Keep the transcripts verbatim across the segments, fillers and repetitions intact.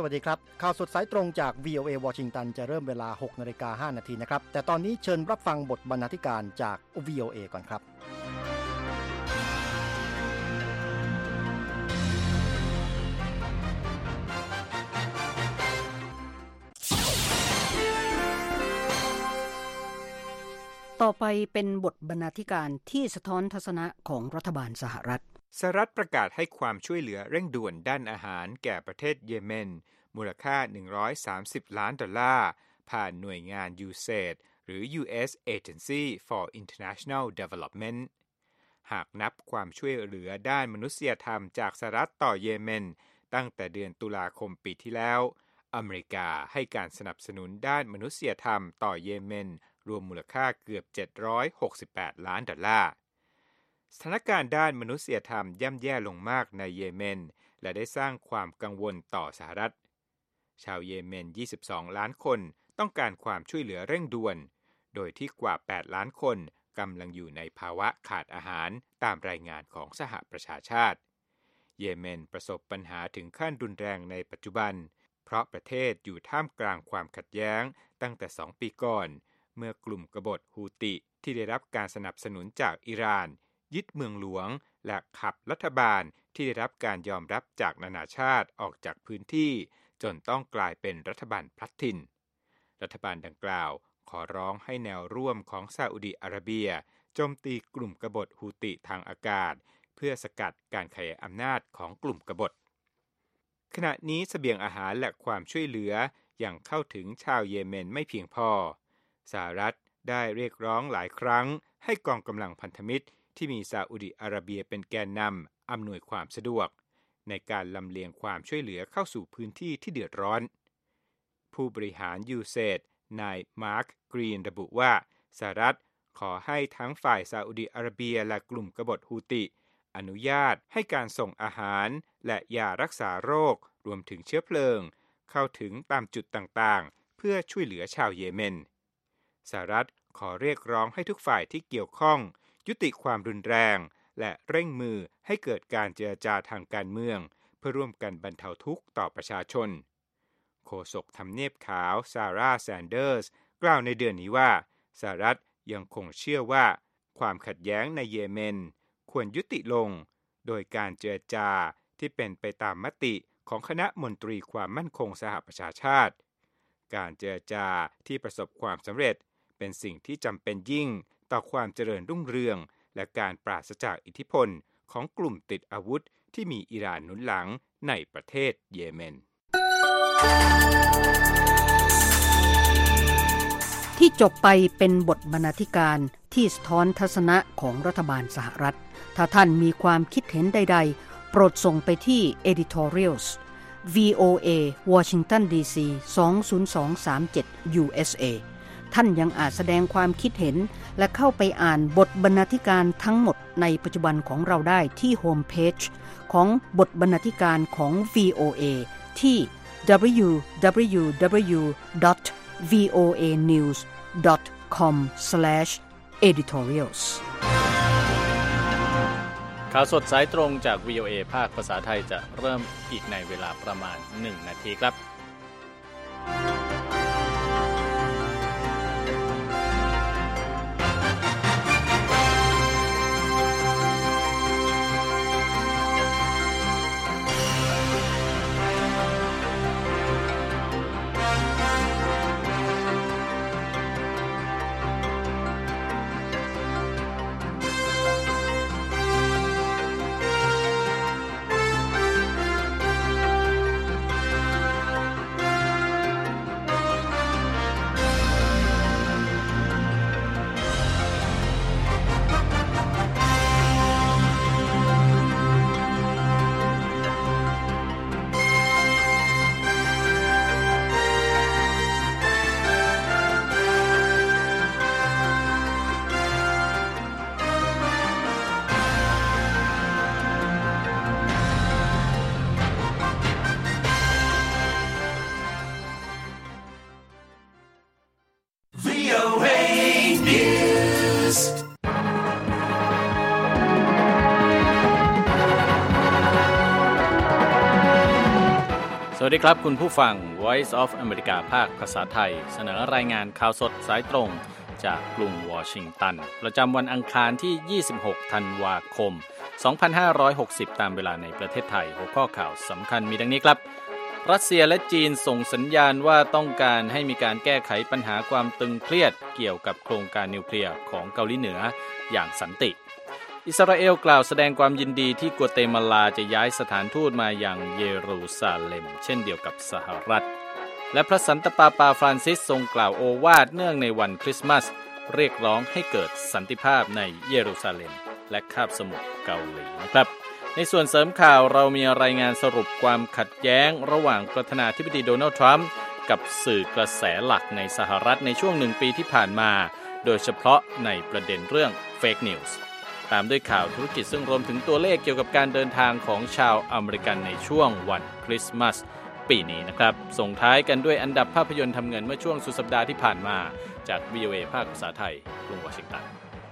วัสดีครับข่าวสดสายตรงจาก วี โอ เอ วอชิงตันจะเริ่มเวลา หกนาฬิกาห้านาทีนะครับแต่ตอนนี้เชิญรับฟังบทบรรณาธิการจาก วี โอ เอ ก่อนครับต่อไปเป็นบทบรรณาธิการที่สะท้อนทัศนะของรัฐบาลสหรัฐสหรัฐประกาศให้ความช่วยเหลือเร่งด่วนด้านอาหารแก่ประเทศเยเมนมูลค่าหนึ่งร้อยสามสิบล้านดอลลาร์ผ่านหน่วยงาน ยู เซด หรือ ยู เอส Agency for International Development หากนับความช่วยเหลือด้านมนุษยธรรมจากสหรัฐต่อเยเมนตั้งแต่เดือนตุลาคมปีที่แล้วอเมริกาให้การสนับสนุนด้านมนุษยธรรมต่อเยเมนรวมมูลค่าเกือบเจ็ดร้อยหกสิบแปดล้านดอลลาร์สถานการณ์ด้านมนุษยธรรมย่ำแย่ลงมากในเยเมนและได้สร้างความกังวลต่อสหรัฐชาวเยเมนยี่สิบสองล้านคนต้องการความช่วยเหลือเร่งด่วนโดยที่กว่าแปดล้านคนกำลังอยู่ในภาวะขาดอาหารตามรายงานของสหประชาชาติเยเมนประสบปัญหาถึงขั้นรุนแรงในปัจจุบันเพราะประเทศอยู่ท่ามกลางความขัดแย้งตั้งแต่สองปีก่อนเมื่อกลุ่มกบฏฮูติที่ได้รับการสนับสนุนจากอิหร่านยึดเมืองหลวงและขับรัฐบาลที่ได้รับการยอมรับจากนานาชาติออกจากพื้นที่จนต้องกลายเป็นรัฐบาลพลัดถิ่นรัฐบาลดังกล่าวขอร้องให้แนวร่วมของซาอุดิอาระเบียโจมตีกลุ่มกบฏฮูติทางอากาศเพื่อสกัดการขยายอำนาจของกลุ่มกบฏขณะนี้เสบียงอาหารและความช่วยเหลือยังเข้าถึงชาวเยเมนไม่เพียงพอสหรัฐได้เรียกร้องหลายครั้งให้กองกำลังพันธมิตรที่มีซาอุดิอาระเบียเป็นแกนนำอำนวยความสะดวกในการลำเลียงความช่วยเหลือเข้าสู่พื้นที่ที่เดือดร้อนผู้บริหาร ยู เซด นายมาร์ค กรีนระบุว่าสหรัฐขอให้ทั้งฝ่ายซาอุดิอาระเบียและกลุ่มกบฏฮูติอนุญาตให้การส่งอาหารและยารักษาโรครวมถึงเชื้อเพลิงเข้าถึงตามจุดต่างๆเพื่อช่วยเหลือชาวเยเมนสหรัฐขอเรียกร้องให้ทุกฝ่ายที่เกี่ยวข้องยุติความรุนแรงและเร่งมือให้เกิดการเจรจาทางการเมืองเพื่อร่วมกันบรรเทาทุกข์ต่อประชาชนโฆษกทำเนียบขาวซาร่าแซนเดอร์สกล่าวในเดือนนี้ว่าสหรัฐยังคงเชื่อว่าความขัดแย้งในเยเมนควรยุติลงโดยการเจรจาที่เป็นไปตามมติของคณะมนตรีความมั่นคงสหประชาชาติการเจรจาที่ประสบความสำเร็จเป็นสิ่งที่จำเป็นยิ่งต่อความเจริญรุ่งเรืองและการปราศจากอิทธิพลของกลุ่มติดอาวุธที่มีอิหร่านหนุนหลังในประเทศเยเมนที่จบไปเป็นบทบรรณาธิการที่สะท้อนทัศนะของรัฐบาลสหรัฐถ้าท่านมีความคิดเห็นใดๆโปรดส่งไปที่ editorials วี โอ เอ Washington ดี ซี สอง ศูนย์ สอง สาม เจ็ด ยู เอส เอ ท่านยังอาจแสดงความคิดเห็นและเข้าไปอ่านบทบรรณาธิการทั้งหมดในปัจจุบันของเราได้ที่โฮมเพจของบทบรรณาธิการของ วี โอ เอ ที่ ดับเบิลยู ดับเบิลยู ดับเบิลยู ดอท วี โอ เอ นิวส์ ดอท คอม สแลช เอดิทอเรียลส์ข่าวสดสายตรงจาก วี โอ เอ ภาคภาษาไทยจะเริ่มอีกในเวลาประมาณหนึ่งนาทีครับสวัสดีครับคุณผู้ฟัง Voice of America ภาคภาษาไทยเสนอรายงานข่าวสดสายตรงจากกรุงวอชิงตันประจำวันอังคารที่ยี่สิบหกธันวาคมสองพันห้าร้อยหกสิบตามเวลาในประเทศไทยหัวข้อข่าวสำคัญมีดังนี้ครับรัสเซียและจีนส่งสัญญาณว่าต้องการให้มีการแก้ไขปัญหาความตึงเครียดเกี่ยวกับโครงการนิวเคลียร์ของเกาหลีเหนืออย่างสันติอิสราเอลกล่าวแสดงความยินดีที่กัวเตมาลาจะย้ายสถานทูตมายังเยรูซาเล็มเช่นเดียวกับสหรัฐและพระสันตะปาปาฟรานซิสทรงกล่าวโอวาทเนื่องในวันคริสต์มาสเรียกร้องให้เกิดสันติภาพในเยรูซาเล็มและคาบสมุทรเกาหลีนะครับในส่วนเสริมข่าวเรามีรายงานสรุปความขัดแย้งระหว่างประธานาธิบดีโดนัลด์ทรัมป์กับสื่อกระแสหลักในสหรัฐในช่วงหนึ่งปีที่ผ่านมาโดยเฉพาะในประเด็นเรื่องเฟคนิวส์ตามด้วยข่าวธุรกิจซึ่งรวมถึงตัวเลขเกี่ยวกับการเดินทางของชาวอเมริกันในช่วงวันคริสต์มาสปีนี้นะครับส่งท้ายกันด้วยอันดับภาพยนตร์ทำเงินเมื่อช่วงสุดสัปดาห์ที่ผ่านมาจาก วี โอ เอ ภาคภาษาไทยกรุงวอชิงตัน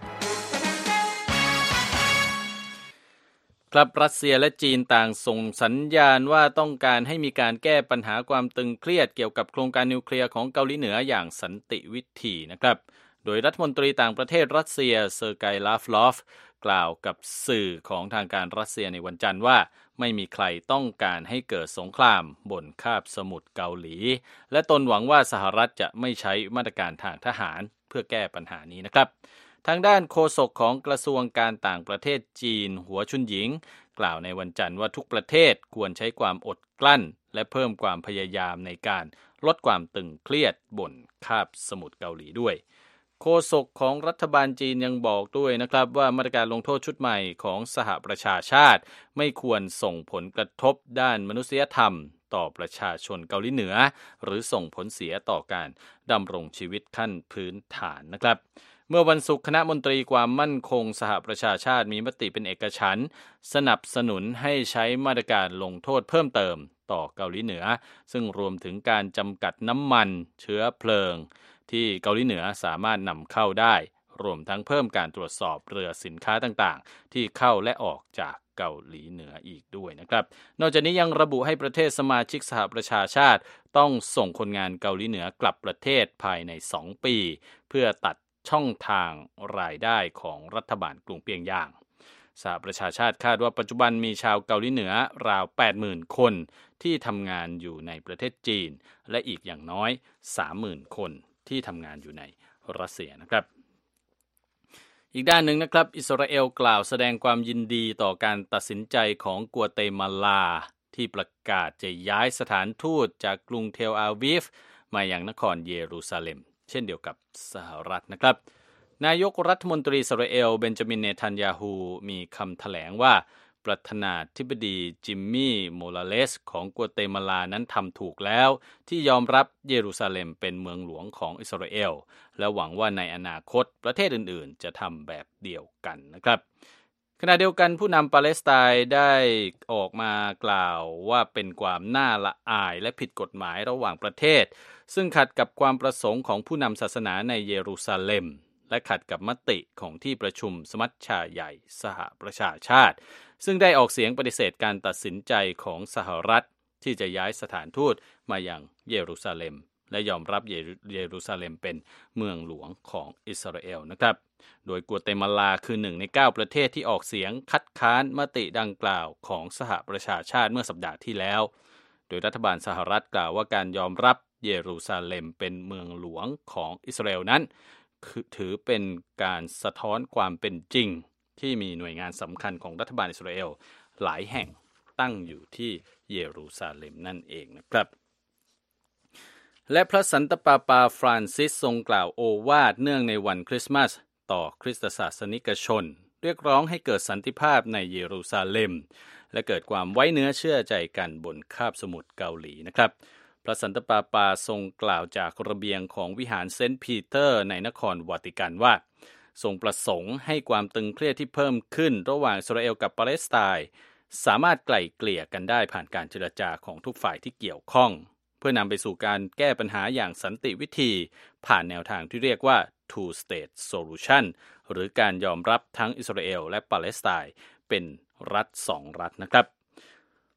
ครับรัสเซียและจีนต่างส่งสัญญาณว่าต้องการให้มีการแก้ปัญหาความตึงเครียดเกี่ยวกับโครงการนิวเคลียร์ของเกาหลีเหนืออย่างสันติวิธีนะครับโดยรัฐมนตรีต่างประเทศรัสเซียเซอร์ไกย์ ลาฟลอฟกล่าวกับสื่อของทางการรัสเซียในวันจันทร์ว่าไม่มีใครต้องการให้เกิดสงครามบนคาบสมุทรเกาหลีและตนหวังว่าสหรัฐจะไม่ใช้มาตรการทางทหารเพื่อแก้ปัญหานี้นะครับทางด้านโฆษกของกระทรวงการต่างประเทศจีนหัวชุนหญิงกล่าวในวันจันทร์ว่าทุกประเทศควรใช้ความอดกลั้นและเพิ่มความพยายามในการลดความตึงเครียดบนคาบสมุทรเกาหลีด้วยโฆษกของรัฐบาลจีนยังบอกด้วยนะครับว่ามาตรการลงโทษชุดใหม่ของสหประชาชาติไม่ควรส่งผลกระทบด้านมนุษยธรรมต่อประชาชนเกาหลีเหนือหรือส่งผลเสียต่อการดำรงชีวิตขั้นพื้นฐานนะครับเมื่อวันศุกร์คณะมนตรีความมั่นคงสหประชาชาติมีมติเป็นเอกฉันท์สนับสนุนให้ใช้มาตรการลงโทษเพิ่มเติมต่อเกาหลีเหนือซึ่งรวมถึงการจำกัดน้ำมันเชื้อเพลิงที่เกาหลีเหนือสามารถนำเข้าได้รวมทั้งเพิ่มการตรวจสอบเรือสินค้าต่างๆที่เข้าและออกจากเกาหลีเหนืออีกด้วยนะครับนอกจากนี้ยังระบุให้ประเทศสมาชิกสหประชาชาติต้องส่งคนงานเกาหลีเหนือกลับประเทศภายในสองปีเพื่อตัดช่องทางรายได้ของรัฐบาลกรุงเปียงยางสหประชาชาติคาดว่าปัจจุบันมีชาวเกาหลีเหนือราว แปดหมื่น คนที่ทำงานอยู่ในประเทศจีนและอีกอย่างน้อย สามหมื่น คนที่ทำงานอยู่ในรัสเซียนะครับอีกด้านหนึ่งนะครับอิสราเอลกล่าวแสดงความยินดีต่อการตัดสินใจของกัวเตมาลาที่ประกาศจะย้ายสถานทูตจากกรุงเทลอาวีฟมายังนครเยรูซาเล็มเช่นเดียวกับสหรัฐนะครับนายกรัฐมนตรีอิสราเอลเบนจามินเนทันยาฮูมีคำแถลงว่าประธานาธิบดีจิมมี่โมราเลสของกัวเตมาลานั้นทำถูกแล้วที่ยอมรับเยรูซาเล็มเป็นเมืองหลวงของอิสราเอลและหวังว่าในอนาคตประเทศอื่นๆจะทำแบบเดียวกันนะครับขณะเดียวกันผู้นำปาเลสไตน์ได้ออกมากล่าวว่าเป็นความน่าละอายและผิดกฎหมายระหว่างประเทศซึ่งขัดกับความประสงค์ของผู้นำศาสนาในเยรูซาเล็มและขัดกับมติของที่ประชุมสมัชชาใหญ่สหประชาชาติซึ่งได้ออกเสียงปฏิเสธการตัดสินใจของสหรัฐที่จะย้ายสถานทูตมายังเยรูซาเล็มและยอมรับเยรูซาเล็มเป็นเมืองหลวงของอิสราเอลนะครับโดยกัวเตมาลาคือหนึ่งในเก้าประเทศที่ออกเสียงคัดค้านมติดังกล่าวของสหประชาชาติเมื่อสัปดาห์ที่แล้วโดยรัฐบาลสหรัฐกล่าวว่าการยอมรับเยรูซาเล็มเป็นเมืองหลวงของอิสราเอลนั้นถือเป็นการสะท้อนความเป็นจริงที่มีหน่วยงานสำคัญของรัฐบาลอิสราเอลหลายแห่งตั้งอยู่ที่เยรูซาเล็มนั่นเองนะครับและพระสันตะปาปาฟรานซิสทรงกล่าวโอวาทเนื่องในวันคริสต์มาสต่อคริสตศาสนิกชนเรียกร้องให้เกิดสันติภาพในเยรูซาเล็มและเกิดความไว้เนื้อเชื่อใจกันบนคาบสมุทรเกาหลีนะครับพระสันตะปาปาทรงกล่าวจากระเบียงของวิหารเซนต์ปีเตอร์ในนครวาติกันว่าทรงประสงค์ให้ความตึงเครียดที่เพิ่มขึ้นระหว่างอิสราเอลกับปาเลสไตน์สามารถไกล่เกลี่ยกันได้ผ่านการเจรจาของทุกฝ่ายที่เกี่ยวข้องเพื่อนำไปสู่การแก้ปัญหาอย่างสันติวิธีผ่านแนวทางที่เรียกว่า two state solution หรือการยอมรับทั้งอิสราเอลและปาเลสไตน์เป็นรัฐสองรัฐนะครับ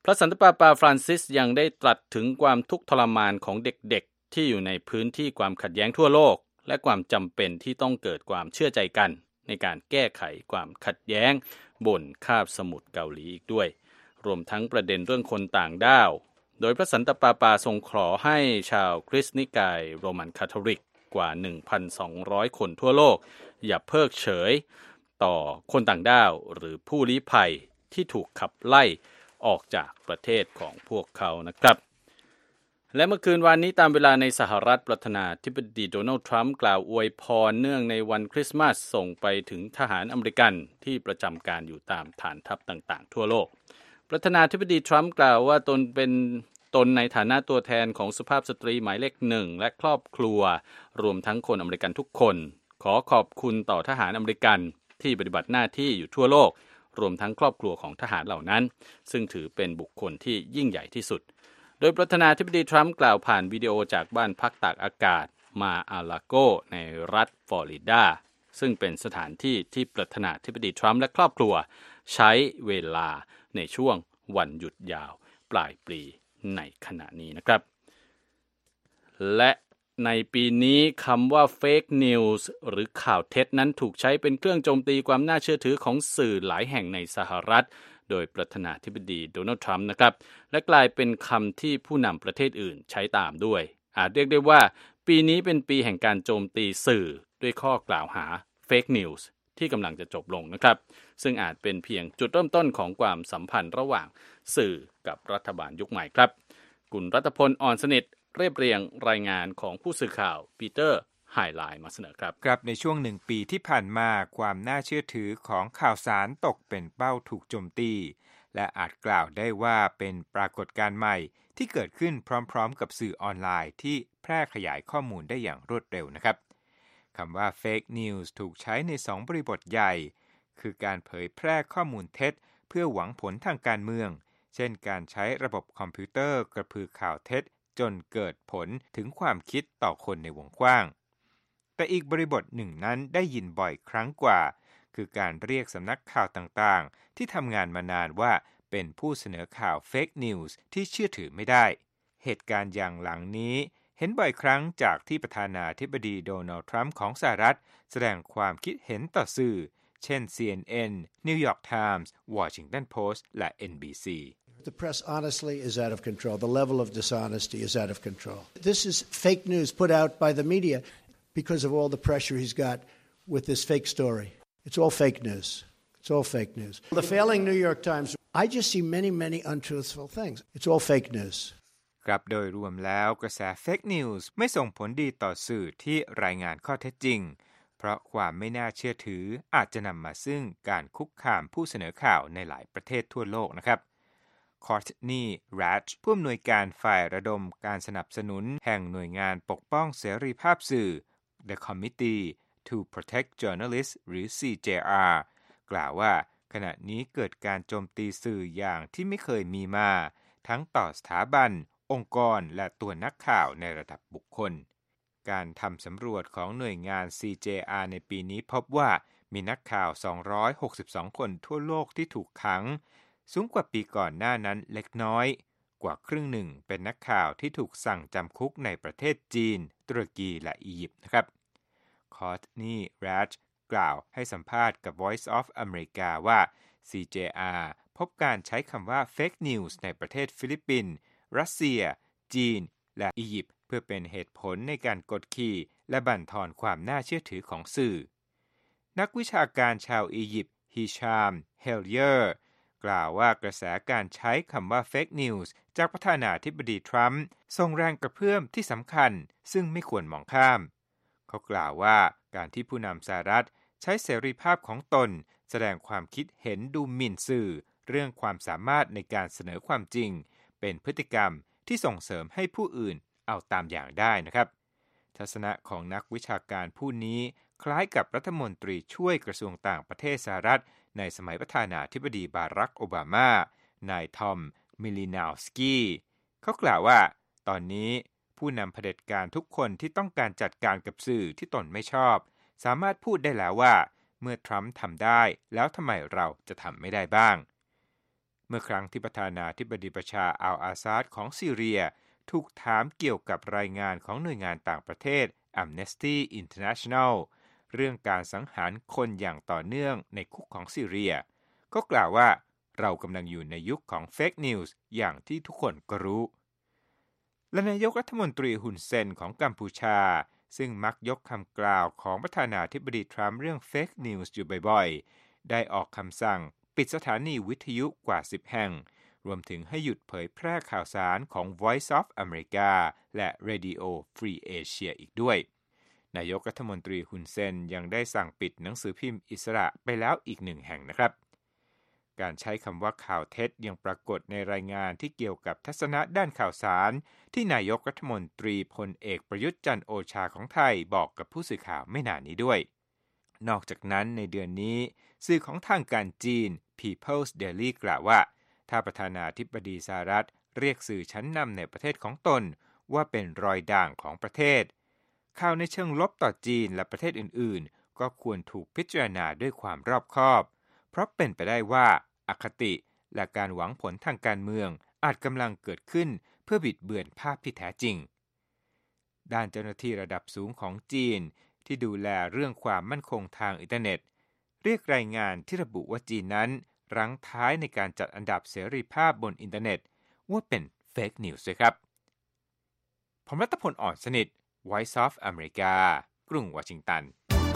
พระสันตะปาปาฟรานซิสยังได้ตรัสถึงความทุกข์ทรมานของเด็กๆที่อยู่ในพื้นที่ความขัดแย้งทั่วโลกและความจำเป็นที่ต้องเกิดความเชื่อใจกันในการแก้ไขความขัดแย้งบนคาบสมุทรเกาหลีอีกด้วยรวมทั้งประเด็นเรื่องคนต่างด้าวโดยพระสันตะปาปาทรงขอให้ชาวคริสต์นิกายโรมันคาทอลิกกว่า หนึ่งพันสองร้อย คนทั่วโลกอย่าเพิกเฉยต่อคนต่างด้าวหรือผู้ลี้ภัยที่ถูกขับไล่ออกจากประเทศของพวกเขานะครับและเมื่อคืนวานนี้ตามเวลาในสหรัฐประธานาธิบดีโดนัลด์ทรัมป์กล่าวอวยพรเนื่องในวันคริสต์มาสส่งไปถึงทหารอเมริกันที่ประจำการอยู่ตามฐานทัพต่างๆทั่วโลกประธานาธิบดีทรัมป์กล่าวว่าตนเป็นตนในฐานะตัวแทนของสุภาพสตรีหมายเลขหนึ่งและครอบครัวรวมทั้งคนอเมริกันทุกคนขอขอบคุณต่อทหารอเมริกันที่ปฏิบัติหน้าที่อยู่ทั่วโลกรวมทั้งครอบครัวของทหารเหล่านั้นซึ่งถือเป็นบุคคลที่ยิ่งใหญ่ที่สุดโดยประธานาธิบดีทรัมป์กล่าวผ่านวิดีโอจากบ้านพักตากอากาศมาอาลาโกในรัฐฟลอริดาซึ่งเป็นสถานที่ที่ประธานาธิบดีทรัมป์และครอบครัวใช้เวลาในช่วงวันหยุดยาวปลายปีในขณะนี้นะครับและในปีนี้คำว่า Fake News หรือข่าวเท็จนั้นถูกใช้เป็นเครื่องโจมตีความน่าเชื่อถือของสื่อหลายแห่งในสหรัฐโดยประธานาธิบดีโดนัลด์ทรัมป์นะครับและกลายเป็นคำที่ผู้นำประเทศอื่นใช้ตามด้วยอาจเรียกได้ว่าปีนี้เป็นปีแห่งการโจมตีสื่อด้วยข้อกล่าวหา Fake News ที่กำลังจะจบลงนะครับซึ่งอาจเป็นเพียงจุดเริ่มต้นของความสัมพันธ์ระหว่างสื่อกับรัฐบาลยุคใหม่ครับคุณรัตพลอ่อนสนิทเรียบเรียงรายงานของผู้สื่อข่าวปีเตอร์ไฮไลน์มาเสนอครับครับในช่วงหนึ่งปีที่ผ่านมาความน่าเชื่อถือของข่าวสารตกเป็นเป้าถูกโจมตีและอาจกล่าวได้ว่าเป็นปรากฏการณ์ใหม่ที่เกิดขึ้นพร้อมๆกับสื่อออนไลน์ที่แพร่ขยายข้อมูลได้อย่างรวดเร็วนะครับคำว่า Fake News ถูกใช้ในสองบริบทใหญ่คือการเผยแพร่ข้อมูลเท็จเพื่อหวังผลทางการเมืองเช่นการใช้ระบบคอมพิวเตอร์กระพือข่าวเท็จจนเกิดผลถึงความคิดต่อคนในวงกว้างแต่อีกบริบทหนึ่งนั้นได้ยินบ่อยครั้งกว่าคือการเรียกสำนักข่าวต่างๆที่ทำงานมานานว่าเป็นผู้เสนอข่าว Fake News ที่เชื่อถือไม่ได้เหตุการณ์อย่างหลังนี้เห็นบ่อยครั้งจากที่ประธานาธิบดีโดนัลด์ทรัมป์ของสหรัฐแสดงความคิดเห็นต่อสื่อเช่น ซี เอ็น เอ็น New York Times Washington Post และ เอ็น บี ซี The press honestly is out of control. The level of dishonesty is out of control. This is fake news put out by the media because of all the pressure he's got with this fake story. It's all fake news. It's all fake news. The failing New York Times, I just see many, many untruthful things. It's all fake news. ครับโดยรวมแล้วกระแส Fake News ไม่ส่งผลดีต่อสื่อที่รายงานข้อเท็จจริงเพราะความไม่น่าเชื่อถืออาจจะนำมาซึ่งการคุกคามผู้เสนอข่าวในหลายประเทศทั่วโลกนะครับคอร์ตนีย์ แรชผู้อำนวยการฝ่ายระดมการสนับสนุนแห่งหน่วยงานปกป้องเสรีภาพสื่อ The Committee to Protect Journalists หรือ ซี เจ อาร์ กล่าวว่าขณะนี้เกิดการโจมตีสื่ออย่างที่ไม่เคยมีมาทั้งต่อสถาบันองค์กรและตัวนักข่าวในระดับบุคคลการทำสำรวจของหน่วยงาน ซี เจ อาร์ ในปีนี้พบว่ามีนักข่าวสองร้อยหกสิบสองคนทั่วโลกที่ถูกขังสูงกว่าปีก่อนหน้านั้นเล็กน้อยกว่าครึ่งหนึ่งเป็นนักข่าวที่ถูกสั่งจำคุกในประเทศจีนตุรกีและอียิปต์นะครับคอร์ตนีย์ แรชกล่าวให้สัมภาษณ์กับ Voice of America ว่า ซี เจ อาร์ พบการใช้คำว่า Fake News ในประเทศฟิลิปปินส์รัสเซียจีนและอียิปต์เพื่อเป็นเหตุผลในการกดขี่และบั่นทอนความน่าเชื่อถือของสื่อนักวิชาการชาวอียิปต์ฮิชาม เฮลเยอร์กล่าวว่ากระแสการใช้คำว่า Fake News จากประธานาธิบดีทรัมป์ส่งแรงกระเพื่อมที่สำคัญซึ่งไม่ควรมองข้ามเขากล่าวว่าการที่ผู้นำสหรัฐใช้เสรีภาพของตนแสดงความคิดเห็นดูหมิ่นสื่อเรื่องความสามารถในการเสนอความจริงเป็นพฤติกรรมที่ส่งเสริมให้ผู้อื่นเอาตามอย่างได้นะครับทัศนะของนักวิชาการผู้นี้คล้ายกับรัฐมนตรีช่วยกระทรวงต่างประเทศสหรัฐในสมัยประธานาธิบดีบารักโอบามานายทอมมิลินาวสกี้เขากล่าวว่าตอนนี้ผู้นำเผด็จการทุกคนที่ต้องการจัดการกับสื่อที่ตนไม่ชอบสามารถพูดได้แล้วว่าเมื่อทรัมป์ทำได้แล้วทำไมเราจะทำไม่ได้บ้างเมื่อครั้งที่ประธานาธิบดีบัชาร์อัลอาซาดของซีเรียถูกถามเกี่ยวกับรายงานของหน่วยงานต่างประเทศ Amnesty International เรื่องการสังหารคนอย่างต่อเนื่องในคุกของซีเรียก็กล่าวว่าเรากำลังอยู่ในยุคของเฟกนิวส์อย่างที่ทุกคนก็รู้และนายกรัฐมนตรีฮุนเซนของกัมพูชาซึ่งมักยกคำกล่าวของประธานาธิบดีทรัมป์เรื่องเฟกนิวส์อยู่บ่อยๆได้ออกคำสั่งปิดสถานีวิทยุกว่าสิบแห่งรวมถึงให้หยุดเผยแพร่ข่าวสารของ Voice of America และ Radio Free Asia อีกด้วยนายกรัฐมนตรีฮุนเซนยังได้สั่งปิดหนังสือพิมพ์อิสระไปแล้วอีกหนึ่งแห่งนะครับการใช้คำว่าข่าวเท็จยังปรากฏในรายงานที่เกี่ยวกับทัศนะด้านข่าวสารที่นายกรัฐมนตรีพลเอกประยุทธ์จันทร์โอชาของไทยบอกกับผู้สื่อข่าวไม่นานนี้ด้วยนอกจากนั้นในเดือนนี้สื่อของทางการจีน People's Daily กล่าวว่าถ้าประธานาธิบดีสหรัฐเรียกสื่อชั้นนำในประเทศของตนว่าเป็นรอยด่างของประเทศข่าวในเชิงลบต่อจีนและประเทศอื่นๆก็ควรถูกพิจารณาด้วยความรอบคอบเพราะเป็นไปได้ว่าอคติและการหวังผลทางการเมืองอาจกำลังเกิดขึ้นเพื่อบิดเบือนภาพที่แท้จริงด้านเจ้าหน้าที่ระดับสูงของจีนที่ดูแลเรื่องความมั่นคงทางอินเทอร์เน็ตเรียกรายงานที่ระบุว่าจีนนั้นรั้งท้ายในการจัดอันดับเสรีภาพบนอินเทอร์เน็ตว่าเป็นเฟกนิวส์ด้วยครับผมรัตพล อ่อนสนิท Voice of America กรุงวอชิงตัน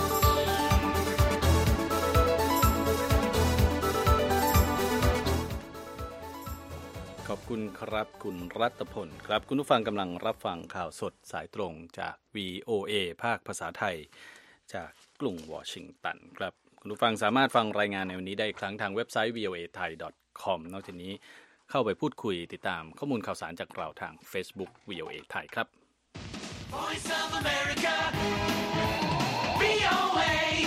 ขอบคุณครับคุณรัตพลครับคุณผู้ฟังกำลังรับฟังข่าวสดสายตรงจาก วี โอ เอ ภาคภาษาไทยจากกรุงวอชิงตันครับคุณผู้ฟังสามารถฟังรายงานในวันนี้ได้ครั้งทางเว็บไซต์ วี โอ เอ ไทย ดอท คอม นอกจากนี้เข้าไปพูดคุยติดตามข้อมูลข่าวสารจากเราทาง Facebook วี โอ เอ ไทยครับ Voice of America วี โอ เอ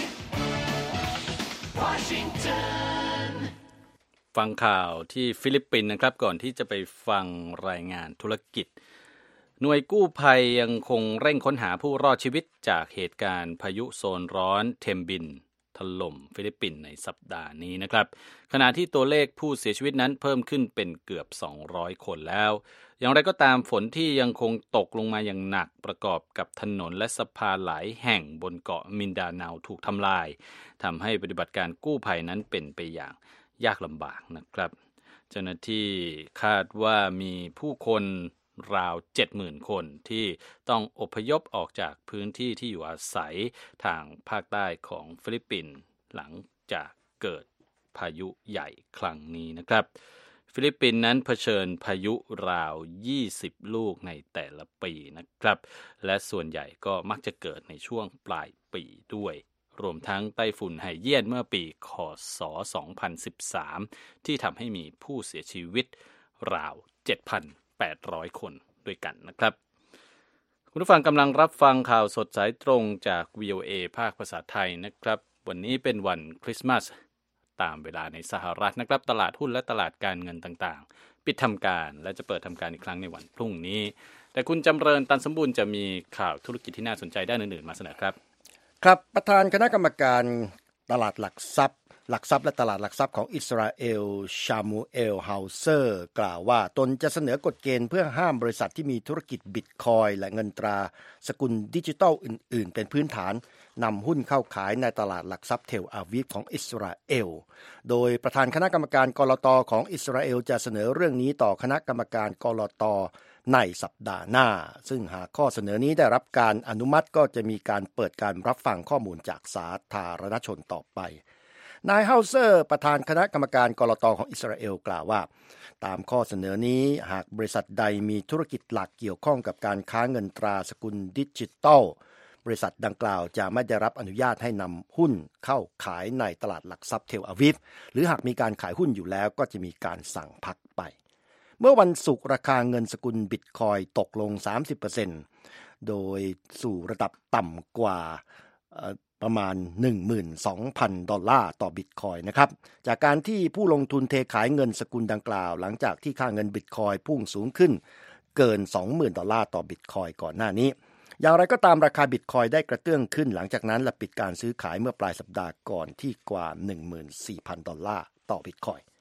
Washington ฟังข่าวที่ฟิลิปปินส์นะครับก่อนที่จะไปฟังรายงานธุรกิจหน่วยกู้ภัยยังคงเร่งค้นหาผู้รอดชีวิตจากเหตุการณ์พายุโซนร้อนเทมบินถล่มฟิลิปปินส์ในสัปดาห์นี้นะครับขณะที่ตัวเลขผู้เสียชีวิตนั้นเพิ่มขึ้นเป็นเกือบสองร้อยคนแล้วอย่างไรก็ตามฝนที่ยังคงตกลงมาอย่างหนักประกอบกับถนนและสะพานหลายแห่งบนเกาะมินดาเนาถูกทำลายทำให้ปฏิบัติการกู้ภัยนั้นเป็นไปอย่างยากลำบากนะครับเจ้าหน้าที่คาดว่ามีผู้คนราว เจ็ดหมื่น คนที่ต้องอพยพออกจากพื้นที่ที่อยู่อาศัยทางภาคใต้ของฟิลิปปินส์หลังจากเกิดพายุใหญ่ครั้งนี้นะครับฟิลิปปินส์นั้นเผชิญพายุราวยี่สิบลูกในแต่ละปีนะครับและส่วนใหญ่ก็มักจะเกิดในช่วงปลายปีด้วยรวมทั้งไต้ฝุ่นไฮเยียนเมื่อปีค.ศ. สองพันสิบสามที่ทำให้มีผู้เสียชีวิตราว เจ็ดพันแปดร้อย คนด้วยกันนะครับคุณผู้ฟังกำลังรับฟังข่าวสดสายตรงจาก วี โอ เอ ภาคภาษาไทยนะครับวันนี้เป็นวันคริสต์มาสตามเวลาในสหรัฐนะครับตลาดหุ้นและตลาดการเงินต่างๆปิดทำการและจะเปิดทำการอีกครั้งในวันพรุ่งนี้แต่คุณจำเริญตันสมบูรณ์จะมีข่าวธุรกิจที่น่าสนใจด้านอื่นๆมาเสนอครับครับประธานคณะกรรมการตลาดหลักทรัพย์หลักทรัพย์และตลาดหลักทรัพย์ของอิสราเอลชามูเอลเฮาเซอร์กล่าวว่าตนจะเสนอกฎเกณฑ์เพื่อห้ามบริษัทที่มีธุรกิจบิตคอยน์และเงินตราสกุลดิจิทัลอื่นๆเป็นพื้นฐานนำหุ้นเข้าขายในตลาดหลักทรัพย์เทลอาวีฟของอิสราเอลโดยประธานคณะกรรมการกลต.ของอิสราเอลจะเสนอเรื่องนี้ต่อคณะกรรมการกลต.ในสัปดาห์หน้าซึ่งหากข้อเสนอนี้ได้รับการอนุมัติก็จะมีการเปิดการรับฟังข้อมูลจากสาธารณชนต่อไปนายเฮาเซอร์ประธานคณะกรรมการกลต.ของอิสราเอลกล่าวว่าตามข้อเสนอนี้หากบริษัทใดมีธุรกิจหลักเกี่ยวข้องกับการค้าเงินตราสกุลดิจิทัลบริษัทดังกล่าวจะไม่ได้รับอนุญาตให้นำหุ้นเข้าขายในตลาดหลักทรัพย์เทลอาวีฟหรือหากมีการขายหุ้นอยู่แล้วก็จะมีการสั่งพักไปเมื่อวันศุกร์ราคาเงินสกุลบิตคอยน์ตกลง สามสิบเปอร์เซ็นต์ โดยสู่ระดับต่ำกว่าประมาณ หนึ่งหมื่นสองพัน ดอลลาร์ต่อบิตคอยน์นะครับจากการที่ผู้ลงทุนเทขายเงินสกุลดังกล่าวหลังจากที่ค่าเงินบิตคอยน์พุ่งสูงขึ้นเกิน สองหมื่น ดอลลาร์ต่อบิตคอยน์ก่อนหน้านี้อย่างไรก็ตามราคาบิตคอยน์ได้กระเตื้องขึ้นหลังจากนั้นและปิดการซื้อขายเมื่อปลายสัปดาห์ก่อนที่กว่า หนึ่งหมื่นสี่พัน ดอลลาร์ต่อบิตคอยน์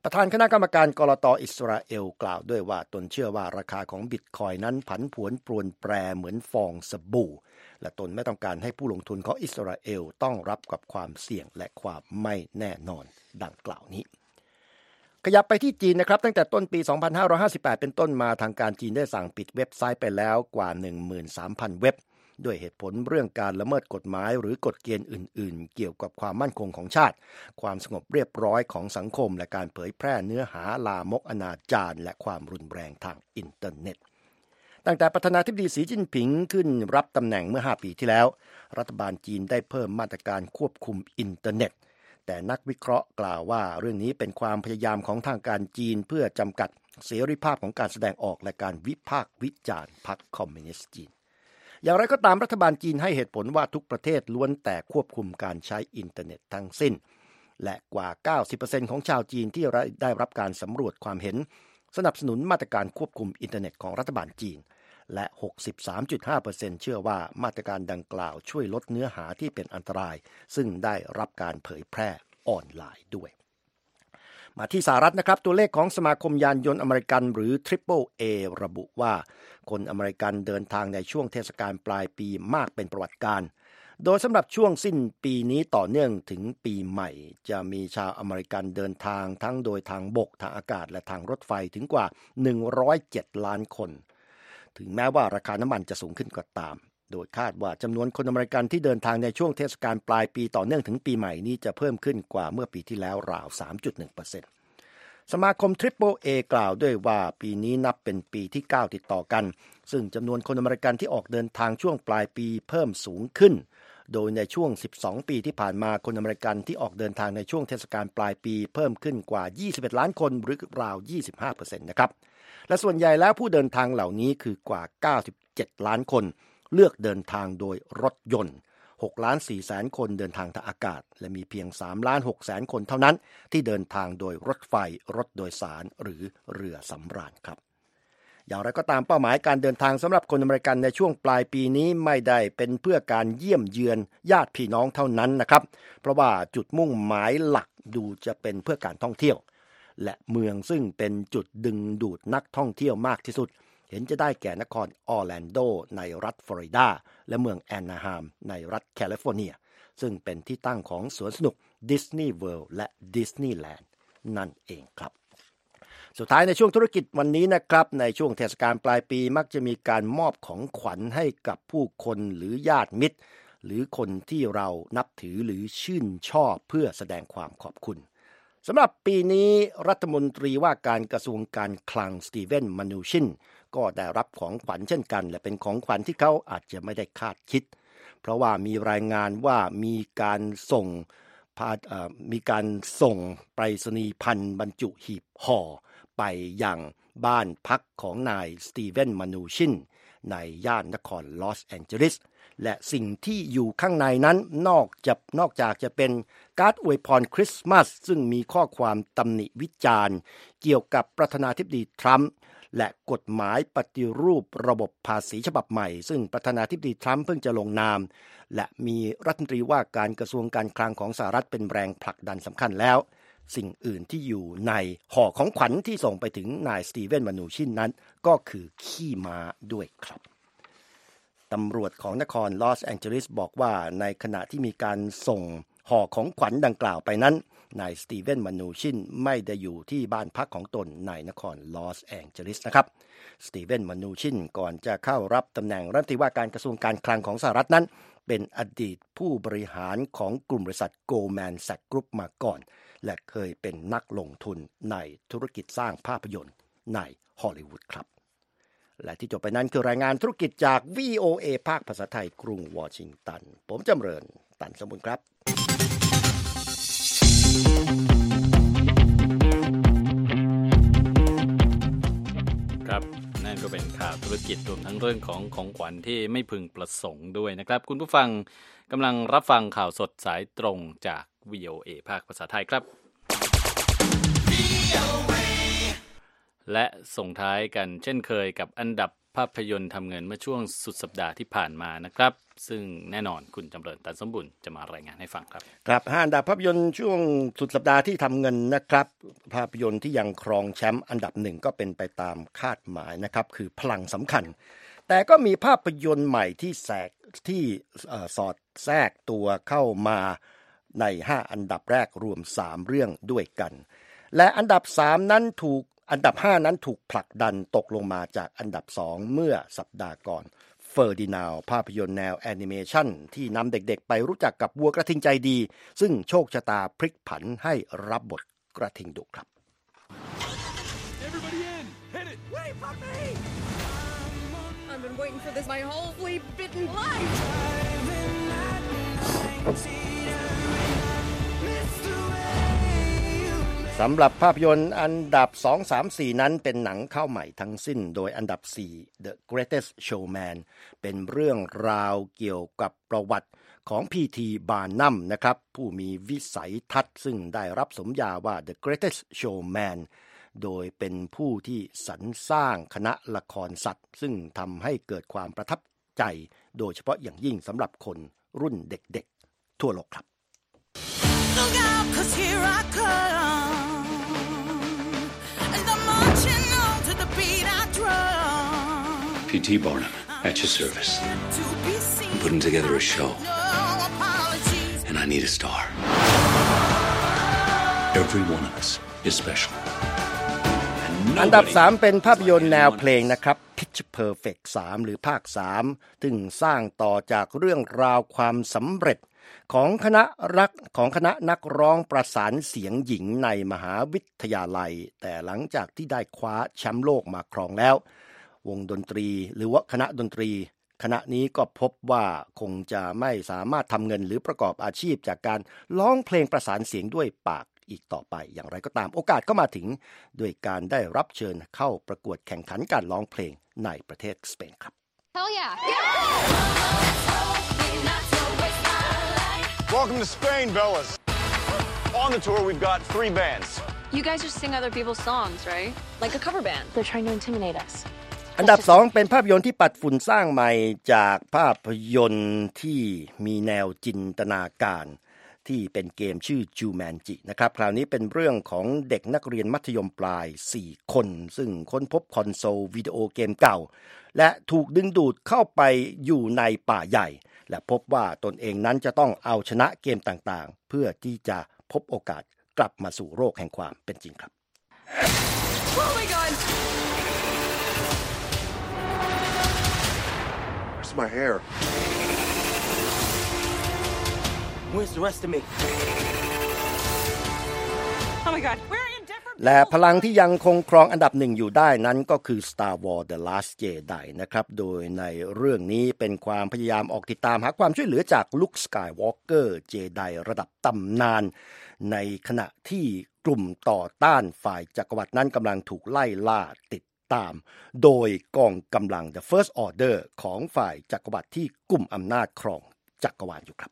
ประธานคณะกรรมการกลต.อิสราเอลกล่าวด้วยว่าตนเชื่อว่าราคาของบิตคอยน์นั้นผันผวนปรวนแปรเหมือนฟองสบู่และตนไม่ต้องการให้ผู้ลงทุนของอิสราเอลต้องรับกับความเสี่ยงและความไม่แน่นอนดังกล่าวนี้ขยับไปที่จีนนะครับตั้งแต่ต้นปีสองพันห้าร้อยห้าสิบแปดเป็นต้นมาทางการจีนได้สั่งปิดเว็บไซต์ไปแล้วกว่า หนึ่งหมื่นสามพัน เว็บด้วยเหตุผลเรื่องการละเมิดกฎหมายหรือกฎเกณฑ์อื่นๆเกี่ยวกับความมั่นคงของชาติความสงบเรียบร้อยของสังคมและการเผยแพร่เนื้อหาลามกอนาจารและความรุนแรงทางอินเทอร์เน็ตตั้งแต่ประธานาธิบดีสีจิ้นผิงขึ้นรับตำแหน่งเมื่อห้าปีที่แล้วรัฐบาลจีนได้เพิ่มมาตรการควบคุมอินเทอร์เน็ตแต่นักวิเคราะห์กล่าวว่าเรื่องนี้เป็นความพยายามของทางการจีนเพื่อจำกัดเสรีภาพของการแสดงออกและการวิพากษ์วิจารณ์พรรคคอมมิวนิสต์จีนอย่างไรก็ตามรัฐบาลจีนให้เหตุผลว่าทุกประเทศล้วนแต่ควบคุมการใช้อินเทอร์เน็ตทั้งสิ้นและกว่า เก้าสิบเปอร์เซ็นต์ ของชาวจีนที่ได้รับการสำรวจความเห็นสนับสนุนมาตรการควบคุมอินเทอร์เน็ตของรัฐบาลจีนและ หกสิบสามจุดห้าเปอร์เซ็นต์ เชื่อว่ามาตรการดังกล่าวช่วยลดเนื้อหาที่เป็นอันตรายซึ่งได้รับการเผยแพร่ออนไลน์ด้วยมาที่สหรัฐนะครับตัวเลขของสมาคมยานยนต์อเมริกันหรือ ทริปเปิลเอ ระบุว่าคนอเมริกันเดินทางในช่วงเทศกาลปลายปีมากเป็นประวัติการณ์โดยสำหรับช่วงสิ้นปีนี้ต่อเนื่องถึงปีใหม่จะมีชาวอเมริกันเดินทางทั้งโดยทางบกทางอากาศและทางรถไฟถึงกว่าหนึ่งร้อยเจ็ดล้านคนถึงแม้ว่าราคาน้ำมันจะสูงขึ้นก็ตามโดยคาดว่าจำนวนคนอเมริกันที่เดินทางในช่วงเทศกาลปลายปีต่อเนื่องถึงปีใหม่นี้จะเพิ่มขึ้นกว่าเมื่อปีที่แล้วราว สามจุดหนึ่งเปอร์เซ็นต์ สมาคม ทริปเปิลเอ กล่าวด้วยว่าปีนี้นับเป็นปีที่เก้าติดต่อกันซึ่งจำนวนคนอเมริกันที่ออกเดินทางช่วงปลายปีเพิ่มสูงขึ้นโดยในช่วงสิบสองปีที่ผ่านมาคนอเมริกันที่ออกเดินทางในช่วงเทศกาลปลายปีเพิ่มขึ้นกว่ายี่สิบเอ็ดล้านคนหรือราว ยี่สิบห้าเปอร์เซ็นต์ นะครับและส่วนใหญ่แล้วผู้เดินทางเหล่านี้คือกว่าเก้าสิบเจ็ดล้านคนเลือกเดินทางโดยรถยนต์หกล้านสี่แสนคนเดินทางทางอากาศและมีเพียงสามล้านหกแสนคนเท่านั้นที่เดินทางโดยรถไฟรถโดยสารหรือเรือสำราญครับอย่างไรก็ตามเป้าหมายการเดินทางสำหรับคนอเมริกันในช่วงปลายปีนี้ไม่ได้เป็นเพื่อการเยี่ยมเยือนญาติพี่น้องเท่านั้นนะครับเพราะว่าจุดมุ่งหมายหลักดูจะเป็นเพื่อการท่องเที่ยวและเมืองซึ่งเป็นจุดดึงดูดนักท่องเที่ยวมากที่สุดเห็นจะได้แก่นครออร์แลนโดในรัฐฟลอริดาและเมืองแอนนาฮามในรัฐแคลิฟอร์เนียซึ่งเป็นที่ตั้งของสวนสนุกดิสนีย์เวิลด์และดิสนีย์แลนด์นั่นเองครับสุดท้ายในช่วงธุรกิจวันนี้นะครับในช่วงเทศกาลปลายปีมักจะมีการมอบของขวัญให้กับผู้คนหรือญาติมิตรหรือคนที่เรานับถือหรือชื่นชอบเพื่อแสดงความขอบคุณสำหรับปีนี้รัฐมนตรีว่าการกระทรวงการคลังสตีเวนมานูชินก็ได้รับของขวัญเช่นกันและเป็นของขวัญที่เขาอาจจะไม่ได้คาดคิดเพราะว่ามีรายงานว่ามีการส่งมีการส่งไปรษณีย์พันบรรจุหีบห่อไปยังบ้านพักของนายสตีเวนมานูชินในย่านนครลอสแอนเจลิสและสิ่งที่อยู่ข้างในนั้นนอกจากนอกจากจะเป็นการ์ดอวยพรคริสต์มาสซึ่งมีข้อความตำหนิวิจารณ์เกี่ยวกับประธานาธิบดีทรัมป์และกฎหมายปฏิรูประบบภาษีฉบับใหม่ซึ่งประธานาธิบดีทรัมป์เพิ่งจะลงนามและมีรัฐมนตรีว่าการกระทรวงการคลังของสหรัฐเป็นแรงผลักดันสำคัญแล้วสิ่งอื่นที่อยู่ในห่อของขวัญที่ส่งไปถึงนายสตีเวนมานูชินนั้นก็คือขี้ม้าด้วยครับตำรวจของนครลอสแองเจลิสบอกว่าในขณะที่มีการส่งห่อของขวัญดังกล่าวไปนั้นนายสตีเวนมานูชินไม่ได้อยู่ที่บ้านพักของตนในนครลอสแองเจลิสนะครับสตีเวนมานูชินก่อนจะเข้ารับตำแหน่งรัฐมนตรีว่าการกระทรวงการคลังของสหรัฐนั้นเป็นอดีตผู้บริหารของกลุ่มบริษัท Goldman Sachs Group มาก่อนและเคยเป็นนักลงทุนในธุรกิจสร้างภาพยนตร์ในฮอลลีวูดครับและที่จบไปนั้นคือรายงานธุรกิจจาก วี โอ เอ ภาคภาษาไทยกรุงวอชิงตันผมจำเริญตันสมบูรณ์ครับครับนั่นก็เป็นข่าวธุรกิจรวมทั้งเรื่องของของขวัญที่ไม่พึงประสงค์ด้วยนะครับคุณผู้ฟังกำลังรับฟังข่าวสดสายตรงจาก วี โอ เอ ภาคภาษาไทยครับและส่งท้ายกันเช่นเคยกับอันดับภาพยนตร์ทำเงินเมื่อช่วงสุดสัปดาห์ที่ผ่านมานะครับซึ่งแน่นอนคุณจำเริญตันสมบุญจะมารายงานให้ฟังครับครับห้าอันดับภาพยนตร์ช่วงสุดสัปดาห์ที่ทำเงินนะครับภาพยนตร์ที่ยังครองแชมป์อันดับหนึ่งก็เป็นไปตามคาดหมายนะครับคือพลังสำคัญแต่ก็มีภาพยนตร์ใหม่ที่แทรกที่สอดแทรกตัวเข้ามาในห้าอันดับแรกรวมสามเรื่องด้วยกันและอันดับสามนั้นถูกอันดับห้านั้นถูกผลักดันตกลงมาจากอันดับสองเมื่อสัปดาห์ก่อนเฟอร์ดินาวภาพยนตร์แนวแอนิเมชันที่นำเด็กๆไปรู้จักกับวัวกระทิงใจดีซึ่งโชคชะตาพลิกผันให้รับบทกระทิงดุครับ Everybody in! Hit it! Wait for me! I've been waiting for this my whole flea-bitten life! สำหรับภาพยนตร์อันดับสอง สาม สี่นั้นเป็นหนังเข้าใหม่ทั้งสิ้นโดยอันดับสี่ The Greatest Showman เป็นเรื่องราวเกี่ยวกับประวัติของ พี ที Barnum นะครับผู้มีวิสัยทัศน์ซึ่งได้รับสมญาว่า The Greatest Showman โดยเป็นผู้ที่สรรสร้างคณะละครสัตว์ซึ่งทำให้เกิดความประทับใจโดยเฉพาะอย่างยิ่งสำหรับคนรุ่นเด็กๆทั่วโลกครับ Look out, 'cause here I come, and I'm marching on to the beat I drum. P T Barnum, at your service. To be seen, I'm putting together a show, no apologies. and I need a star. Every one of us is special. อันดับสามเป็นภาพยนตร์แนวเพลงนะครับ Pitch Perfect สามหรือภาคสามซึ่งสร้างต่อจากเรื่องราวความสำเร็จของคณะรักของคณะนักร้องประสานเสียงหญิงในมหาวิทยาลัยแต่หลังจากที่ได้คว้าแชมป์โลกมาครองแล้ววงดนตรีหรือว่าคณะดนตรีคณะนี้ก็พบว่าคงจะไม่สามารถทำเงินหรือประกอบอาชีพจากการร้องเพลงประสานเสียงด้วยปากอีกต่อไปอย่างไรก็ตามโอกาสก็มาถึงด้วยการได้รับเชิญเข้าประกวดแข่งขันการร้องเพลงในประเทศสเปนครับ Hell yeah! Welcome to Spain, Bellas. On the tour, we've got three bands. You guys just sing other people's songs, right? Like a cover band. They're trying to intimidate us. อันดับสองเป็นภาพยนตร์ที่ปัดฝุ่นสร้างใหม่จากภาพยนตร์ที่มีแนวจินตนาการที่เป็นเกมชื่อ Jumanji นะครับคราวนี้เป็นเรื่องของเด็กนักเรียนมัธยมปลายสี่คนซึ่งค้นพบคอนโซลวิดีโอเกมเก่าและถูกดึงดูดเข้าไปอยู่ในป่าใหญ่และพบว่าตนเองนั้นจะต้องเอาชนะเกมต่างๆเพื่อที่จะพบโอกาสกลับมาสู่โลกแห่งความเป็นจริงครับ Oh my god! Where's my hair? Where's the rest of me? Oh my god, we're in different. และพลังที่ยังคงครองอันดับหนึ่งอยู่ได้นั้นก็คือ Star Wars The Last Jedi นะครับโดยในเรื่องนี้เป็นความพยายามออกติดตามหาความช่วยเหลือจาก Luke Skywalker เจไดระดับตำนานในขณะที่กลุ่มต่อต้านฝ่ายจักรวรรดินั้นกำลังถูกไล่ล่าติดตามโดยกองกำลัง The First Order ของฝ่ายจักรวรรดิที่กุมอำนาจครองจักรวาลอยู่ครับ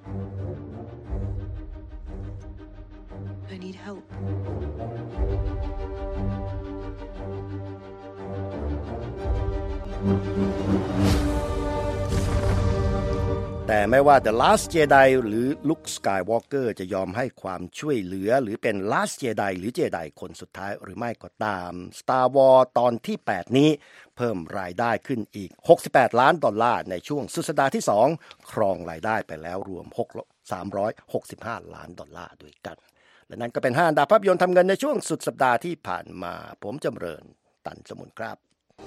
I need help. แต่ไม่ว่า The Last Jedi หรือ Luke Skywalker จะยอมให้ความช่วยเหลือหรือเป็น Last Jedi หรือ Jedi คนสุดท้ายหรือไม่ก็ตาม Star Wars ตอนที่แปดนี้เพิ่มรายได้ขึ้นอีกหกสิบแปดล้านดอลลาร์ในช่วงสุดสัปดาห์ที่สองครองรายได้ไปแล้วรวมสามร้อยหกสิบห้าล้านดอลลาร์ด้วยกันและนั่นก็เป็นห้าอันดับภาพยนตร์ทำเงินในช่วงสุดสัปดาห์ที่ผ่านมาผมจำเริญตันสมุนครับ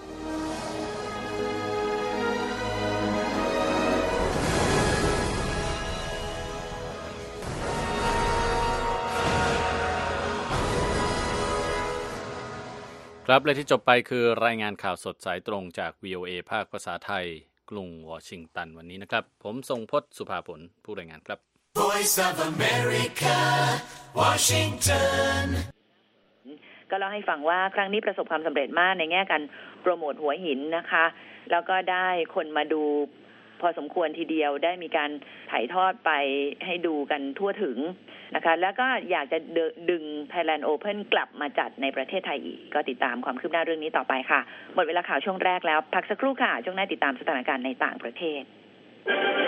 ครับและที่จบไปคือรายงานข่าวสดสายตรงจาก วี โอ เอ ภาคภาษาไทยกรุงวอชิงตันวันนี้นะครับผมทรงพจน์สุภาผลผู้รายงานครับ Voice of America, Washington. ก็เล่าให้ฟังว่าครั้งนี้ประสบความสำเร็จมากในแง่การโปรโมทหัวหินนะคะแล้วก็ได้คนมาดูพอสมควรทีเดียวได้มีการถ่ายทอดไปให้ดูกันทั่วถึงนะคะแล้วก็อยากจะดึง Thailand Open กลับมาจัดในประเทศไทยอีกก็ติดตามความคืบหน้าเรื่องนี้ต่อไปค่ะหมดเวลาข่าวช่วงแรกแล้วพักสักครู่ค่ะช่วงหน้าติดตามสถานการณ์ในต่างประเทศ